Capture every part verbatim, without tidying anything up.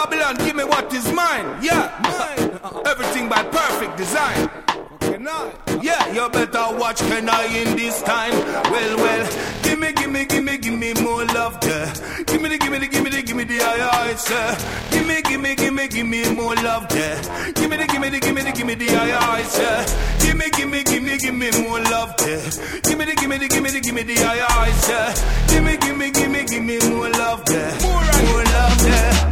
Babylon, give me what is mine. Yeah, mine. Everything by perfect design. Yeah, you better watch can I in this time. Well, well, give me, give me, give me, give me more love, yeah. Give me the, give me the, give me the, give me the aye aye, sir. Give me, give me, give me, give me more love, yeah. Give me the, give me the, give me the, give me the aye aye, sir. Give me, give me, give me, give me more love, yeah. Give me the, give me the, give me the, give me the aye aye, sir. Give me, give me, give me, give me more love, yeah. More, more love, yeah.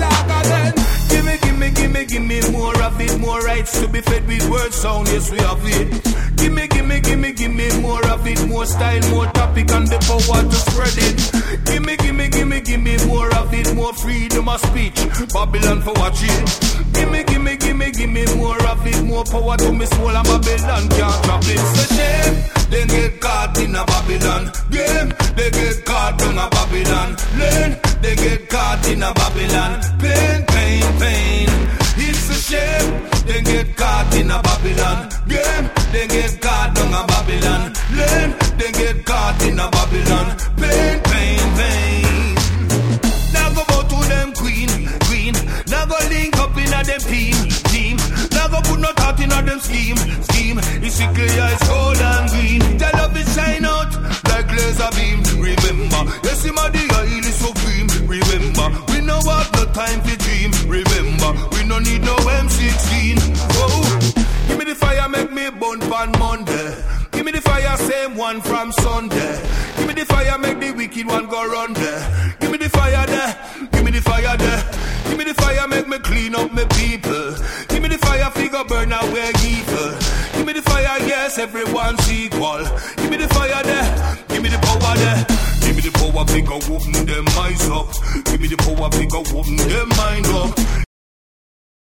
Give me, give me, give me, give me more of it, more rights to be fed with word sound, yes we have it. Give me, give me, give me, give me more of it, more style, more topic and the power to spread it. Give me, give me, give me, give me more of it, more freedom of speech, Babylon for watch it. Give me, give me, give me, give me more of it, more power to me soul and Babylon can't drop it. It's a shame, they get caught in a Babylon game, they get caught in a Babylon lane, they get caught in a Babylon pain, pain, pain. It's a shame, they get caught in a Babylon game, they get caught in a Babylon lane, they get caught in a Babylon pain, pain, pain. Now go go to them queen, queen. Now go link up in a them team, team. Now go put no thought in a them scheme, scheme. It's clear as cold and green. The love is shine out like laser beam. Remember, yes, him a the oil is supreme. Remember, we no have no time to dream. Remember, we no need no M sixteen. Oh, give me the fire, make me burn on Monday. Give me the fire, same one from Sunday. Give me the fire, make the wicked one go run there. Give me the fire there, give me the fire there. Give me the fire, make me clean up my people. Give me the fire, figure burn away evil. Give me the fire, yes, everyone's equal. Give me the fire there, give me the power there. Give me the power, figure open them eyes up. Give me the power, figure open them mind up.